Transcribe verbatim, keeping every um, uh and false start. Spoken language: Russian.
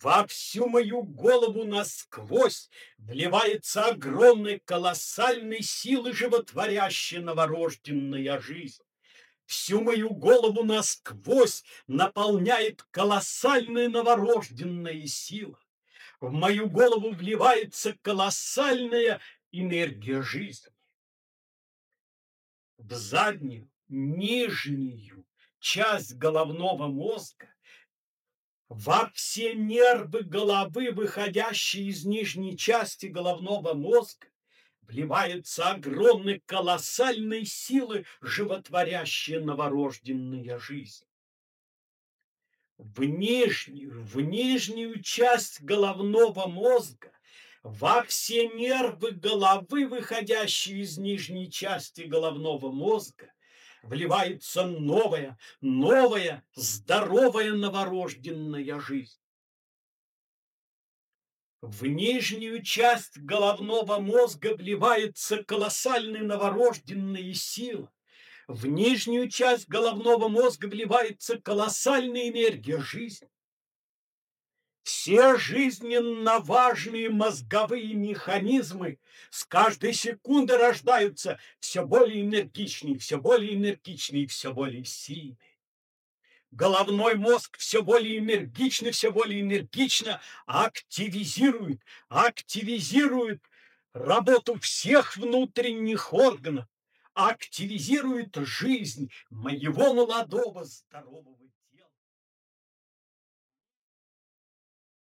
Во всю мою голову насквозь вливается огромной колоссальной силы животворящей новорожденная жизнь. Всю мою голову насквозь наполняет колоссальная новорожденная сила. В мою голову вливается колоссальная энергия жизни. В заднюю, нижнюю часть головного мозга, во все нервы головы, выходящие из нижней части головного мозга, вливается огромной колоссальной силы, животворящая новорожденная жизнь. В нижнюю, в нижнюю часть головного мозга, во все нервы головы, выходящие из нижней части головного мозга, вливается новая, новая, здоровая новорожденная жизнь. В нижнюю часть головного мозга вливается колоссальная новорожденная сила. В нижнюю часть головного мозга вливается колоссальная энергия жизни. Все жизненно важные мозговые механизмы с каждой секунды рождаются все более энергичнее, все более энергичнее, все более сильные. Головной мозг все более энергично, все более энергично активизирует, активизирует работу всех внутренних органов, активизирует жизнь моего молодого здорового